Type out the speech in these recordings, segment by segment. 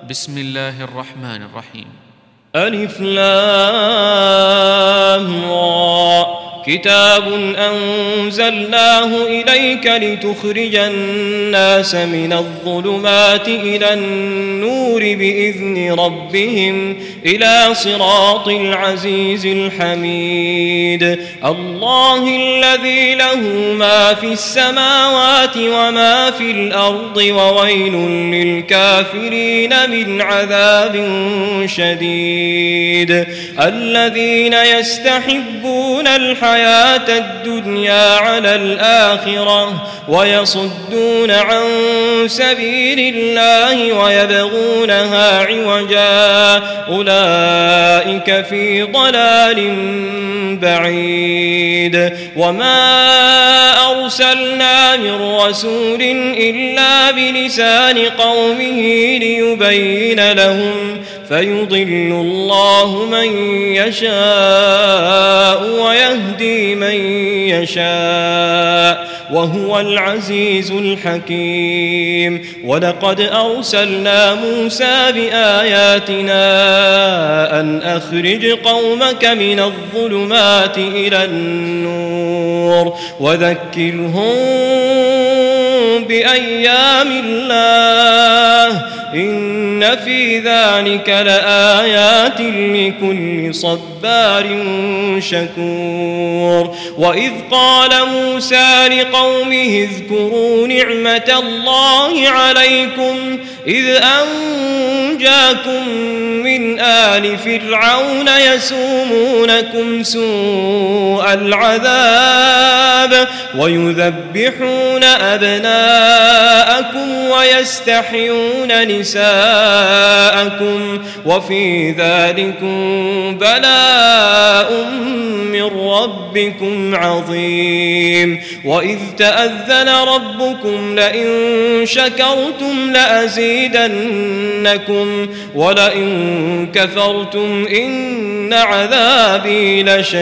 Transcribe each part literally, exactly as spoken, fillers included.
بسم الله الرحمن الرحيم. ألف لام را كتاب أنزلناه إليك لتخرج الناس من الظلمات إلى النور بإذن ربهم إلى صراط العزيز الحميد. الله الذي له ما في السماوات وما في الأرض وويل للكافرين من عذاب شديد. الذين يستحبون الحياة الدنيا على الآخرة ويصدون عن سبيل الله ويبغونها عوجا أولئك في ضلال بعيد. وما أرسلنا من رسول إلا بلسان قومه ليبين لهم فيضل الله من يشاء ويهدي من يشاء وهو العزيز الحكيم. ولقد أرسلنا موسى بآياتنا أن أخرج قومك من الظلمات إلى النور وذكرهم بأيام الله إن في ذلك لآيات لكل صبار شكور. وإذ قال موسى لقومه اذكروا نعمة الله عليكم إذ أنجاكم من آل فرعون يسومونكم سوء العذاب ويذبحون أبناءكم ويستحيون نساءكم وفي ذلكم بلاء من ربكم عظيم. وإذ تأذن ربكم لئن شكرتم لأزيدنكم ولئن كفرتم إن عذابي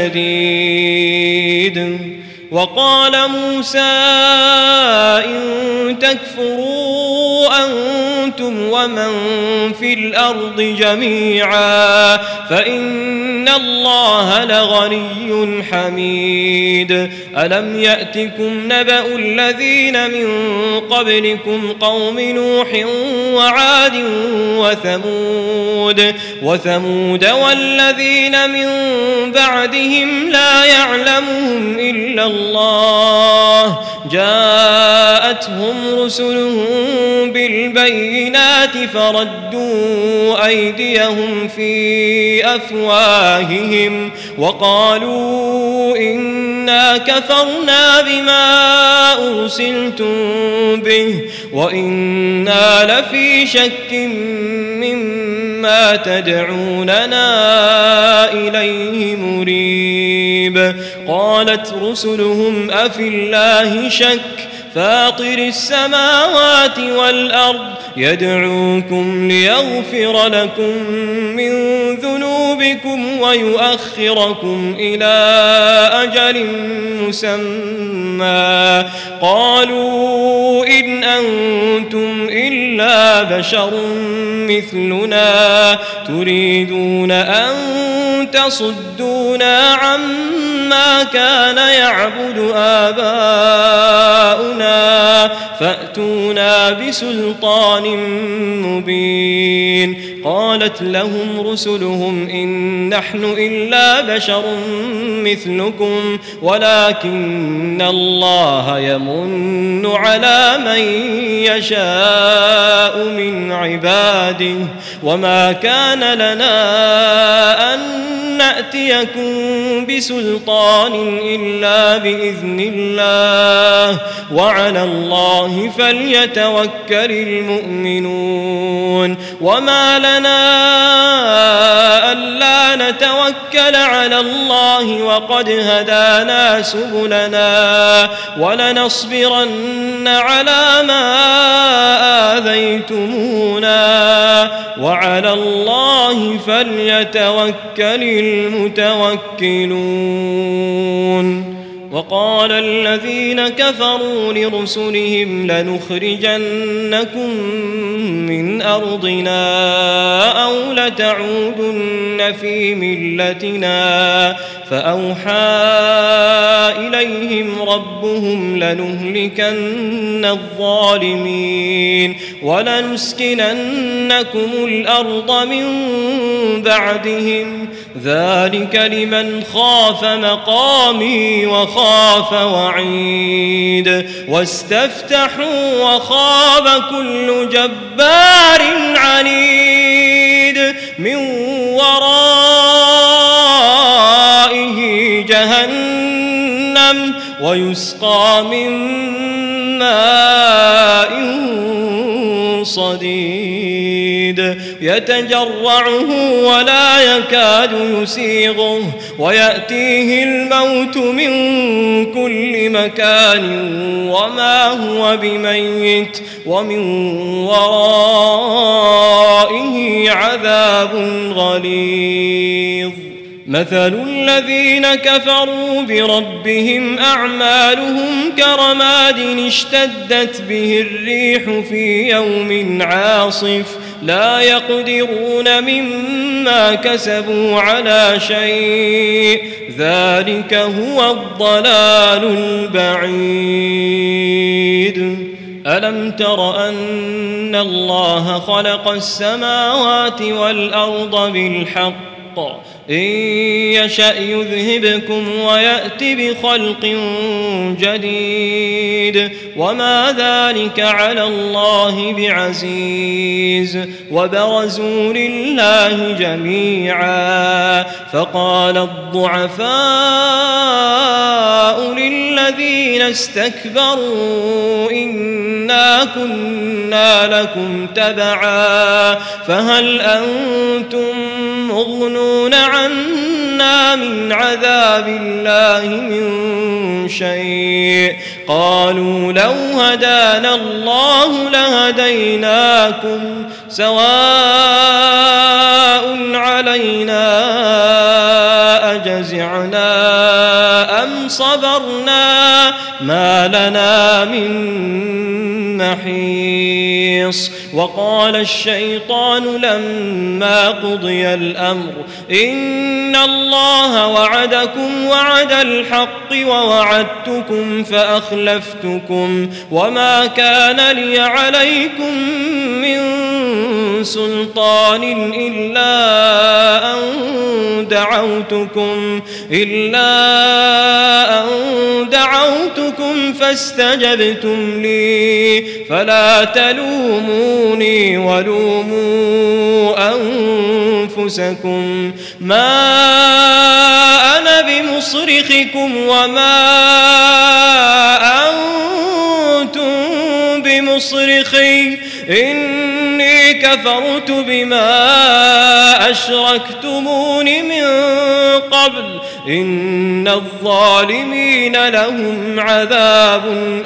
لشديد. وقال موسى إن تكفروا أنتم ومن في الأرض جميعا فإن الله لغني حميد. ألم يأتكم نبأ الذين من قبلكم قوم نوح وعاد وثمود وثمود والذين من بعدهم لا يعلمهم إلا الله جاءتهم رسلهم بالبينات فردوا أيديهم في أفواههم وقالوا إنا كفرنا بما أرسلتم به وإنا لفي شك مما تدعوننا إليه مريب. قالت رسلهم أفي الله شك فاطر السماوات والأرض يدعوكم ليغفر لكم من ذنوبكم ويؤخركم إلى أجل مسمى قالوا إن أنتم إلا بشر مثلنا تريدون أن تصدونا عما كان يعبد آباؤنا فأتونا بسلطان مبين. قالت لهم رسلهم إن نحن إلا بشر مثلكم ولكن الله يمن على من يشاء من عباده وما كان لنا أن نأتيكم بسلطان إلا بإذن الله وعلى الله فليتوكل المؤمنون. وما لنا ألا نتوكل على الله وقد هدانا سبلنا ولنصبرن على ما آذيتمونا وعلى الله فليتوكل المتوكلون. وقال الذين كفروا لرسلهم لنخرجنكم من أرضنا أو لتعودن في ملتنا فأوحى إليهم ربهم لنهلكن الظالمين ولنسكننكم الأرض من بعدهم ذلك لمن خاف مقامي وخاف وعيد واستفتحوا وخاب كل جبار عنيد من ورائه جهنم ويسقى من ماء صديد يتجرعه ولا يكاد يسيغه ويأتيه الموت من كل مكان وما هو بميت ومن ورائه عذاب غليظ مثل الذين كفروا بربهم أعمالهم كرماد اشتدت به الريح في يوم عاصف لا يقدرون مما كسبوا على شيء ذلك هو الضلال البعيد ألم تر أن الله خلق السماوات والأرض بالحق إن يشأ يذهبكم ويأت بخلق جديد وما ذلك على الله بعزيز وبرزوا لله جميعا فقال الضعفاء للذين استكبروا إنا كنا لكم تبعا فهل أنتم مغنون عنا من عذاب الله من شيء قالوا لو هدانا الله لهديناكم سواء علينا أجزعنا أم صبرنا ما لنا من محيص وقال الشيطان لما قضي الأمر إن الله وعدكم وعد الحق ووعدتكم فأخلفتكم وما كان لي عليكم من سلطان إلا أن دعوتكم إلا أن دعوتكم فاستجبتم لي فلا تلوموني ولوموا أنفسكم ما أنا بمصرخكم وما أنتم بمصرخي إني كفرت بما أشركتمون من قبل إن الظالمين لهم عذاب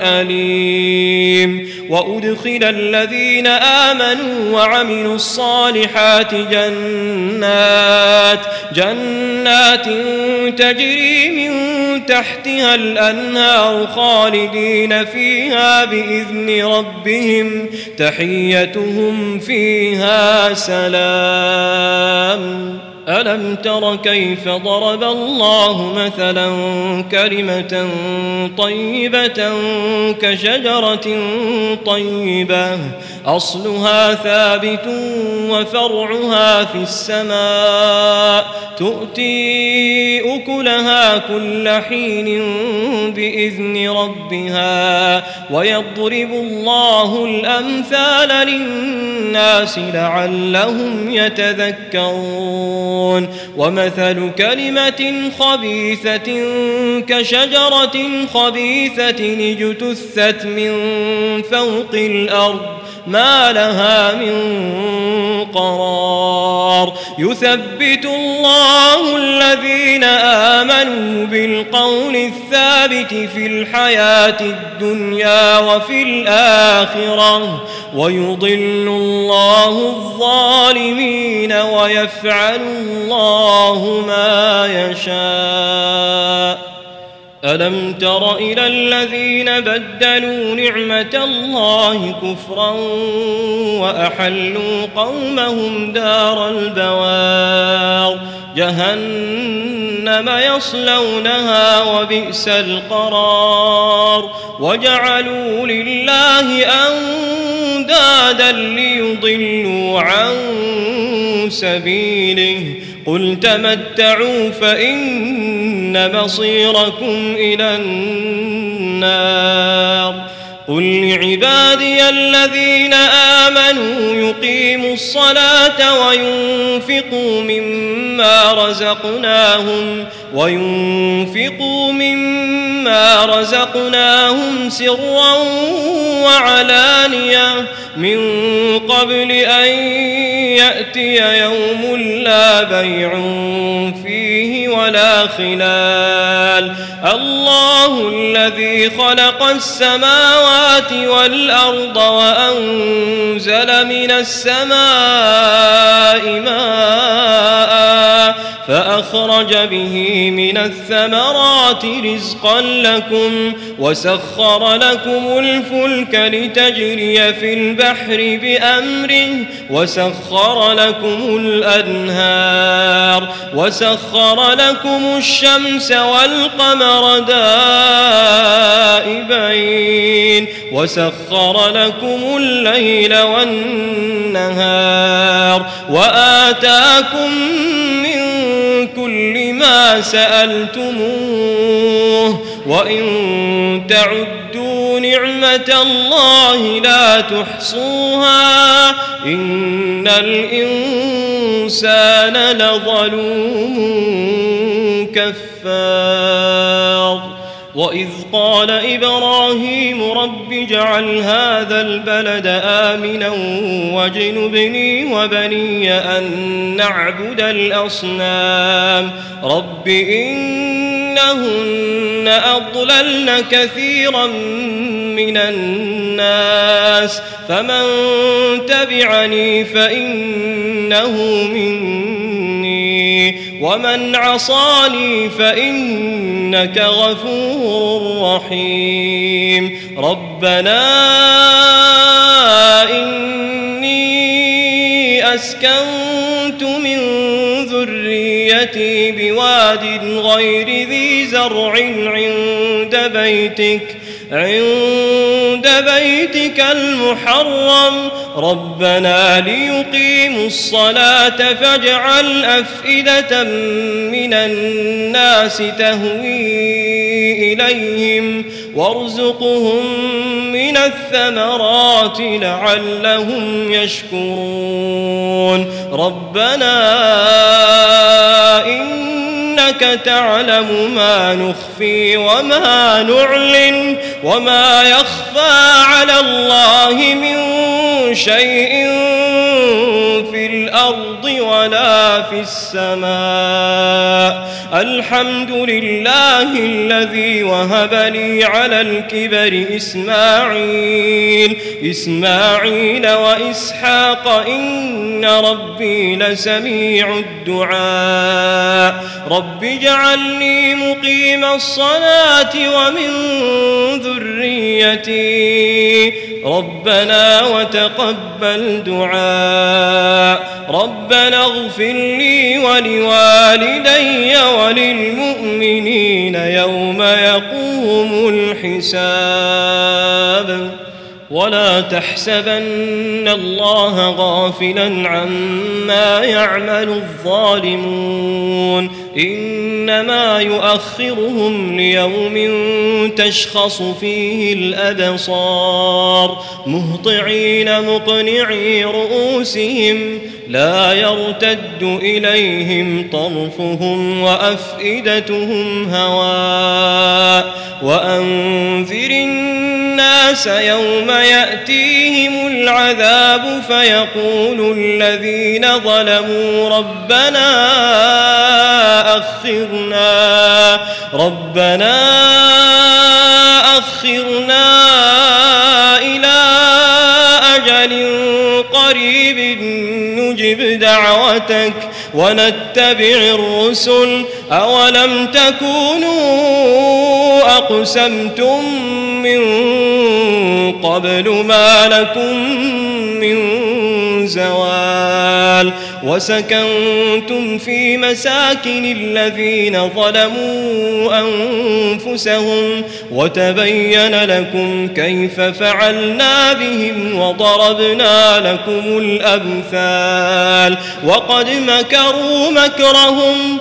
أليم وأدخل الذين آمنوا وعملوا الصالحات جنات جنات تجري من تحتها الأنهار خالدين فيها بإذن ربهم تحيتهم فيها سلام ألم تر كيف ضرب الله مثلا كلمة طيبة كشجرة طيبة أصلها ثابت وفرعها في السماء تؤتي أكلها كل حين بإذن ربها ويضرب الله الأمثال للناس لعلهم يتذكرون ومثل كلمة خبيثة كشجرة خبيثة اجتثت من فوق الأرض ما لها من قرار يثبت الله الذين آمنوا بالقول الثابت في الحياة الدنيا وفي الآخرة ويضل الله الظالمين ويفعل الله ما يشاء ألم تر إلى الذين بدلوا نعمة الله كفرا وأحلوا قومهم دار البوار جهنم يصلونها وبئس القرار وجعلوا لله أندادا ليضلوا عن سبيله قل تمتعوا فإن مصيركم إلى النار قل لعبادي الذين آمنوا يقيموا الصلاة وينفقوا مما رزقناهم وينفقوا مما رزقناهم سرا وعلانية من قبل أن يأتي يوم لا بيع فيه ولا خلال الله الذي خلق السماوات والأرض وأنزل من السماء ماء فأخرج به من الثمرات رزقا لكم وسخر لكم الفلك لتجري في البحر بأمره وسخر لكم الأنهار وسخر لكم الشمس والقمر دائبين وسخر لكم الليل والنهار وآتاكم من كل ما سألتموه وإن تعدوا نعمة الله لا تحصوها إن الإنسان لظلوم كفار وإذ قال إبراهيم رب اجعل هذا البلد آمنا واجنبني وبني أن نعبد الأصنام رب إنهن أضللن كثيرا من الناس فمن تبعني فإنه مني ومن عصاني فإنك غفور رحيم ربنا إني أسكنت من ذريتي بواد غير ذي زرع عند بيتك عند بيتك المحرم ربنا ليقيموا الصلاة فاجعل أفئدة من الناس تهوي إليهم وارزقهم من الثمرات لعلهم يشكرون ربنا إنك تعلم ما نخفي وما نعلن وما يخفى على الله من شيء في الأرض ولا في السماء الحمد لله الذي وهب لي على الكبر إسماعيل إسماعيل وإسحاق إن ربي لسميع الدعاء رب اجعلني مقيم الصلاة ومن ذريتي ربنا وتقبل دعاء ربنا اغفر لي ولوالدي وللمؤمنين يوم يقوم الحساب ولا تحسبن الله غافلا عما يعمل الظالمون إنما يؤخرهم ليوم تشخص فيه الأبصار مهطعين مقنعي رؤوسهم لا يرتد إليهم طرفهم وأفئدتهم هواء وأنذر الناس يوم يأتيهم العذاب فيقول الذين ظلموا ربنا أخرنا ربنا أخرنا إلى أجل قريب نجب دعوتك ونتبع الرسل أولم تكونوا أقسمتم من قبل ما لكم من زوال وسكنتم في مساكن الذين ظلموا أنفسهم وتبين لكم كيف فعلنا بهم وضربنا لكم الأمثال وقد مكروا مكرهم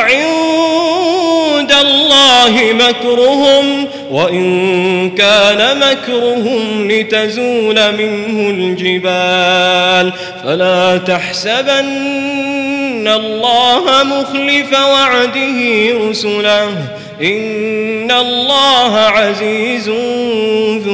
وعند الله مكرهم وإن كان مكرهم لتزول منه الجبال فلا تحسبن الله مخلف وعده رسله إن الله عزيز ذو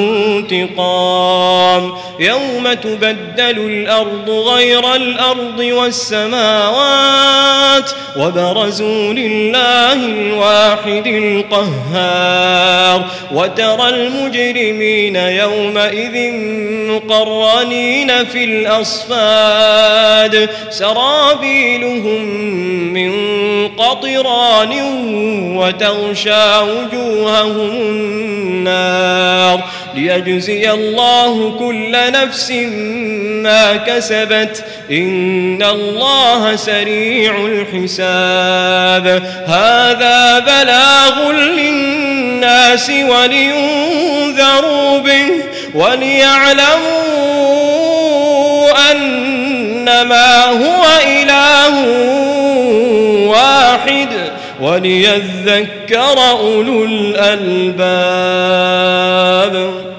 انتقام يوم تبدل الأرض غير الأرض والسماوات وبرزوا لله الواحد القهار وترى المجرمين يومئذ مقرنين في الأصفاد سرابيلهم من قطران وتغشى وجوههم النار ليجزي الله كل نفس ما كسبت إن الله سريع الحساب هذا بلاغ للناس ولينذروا به وليعلموا أنما هو إله واحد وليذكر أولو الألباب.